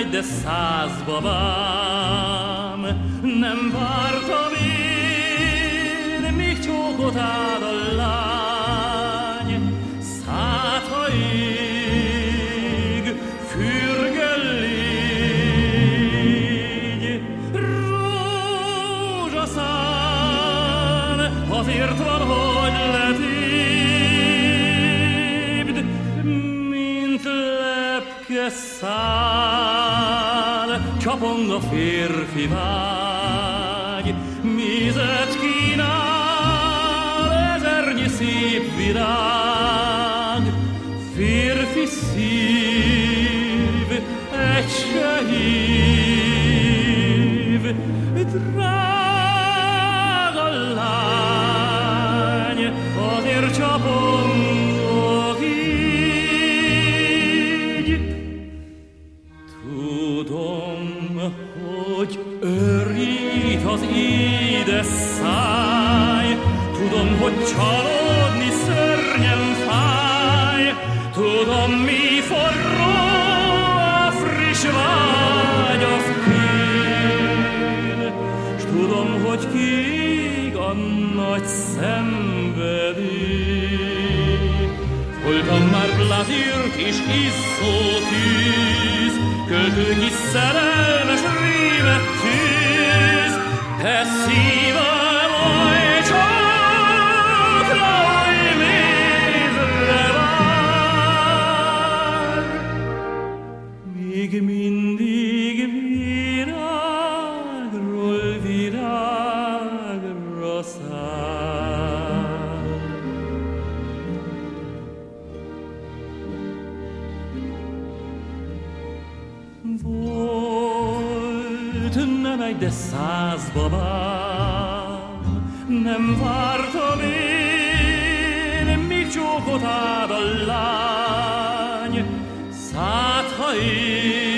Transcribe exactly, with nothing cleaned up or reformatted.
egy, de száz babám. Nem vártam én, míg csókot áll a lány. Szátaig fürgel légy. Rózsaszán, azért van, hogy letépd, mint lepke szál. Csapong a férfi vágy, mézet kínál ezernyi szép virág. Férfi szív, egy se hív, drága lány, azért csapongok így. Tudom, hogy örít az édes száj, tudom, hogy csalódni szörnyen fáj, tudom, mi forró a friss vágy a fén, s tudom, hogy kiég a nagy szenvedély. Voltam már blazírt és izzó tűz, költők is szerelmes rémet tűz, de szívem oly csókra, oly mézre vár. Még mindig virágról virágra száll. Volt nem egy, de száz babám. Nem vártam én, míg csókot áll a lány. Szátaig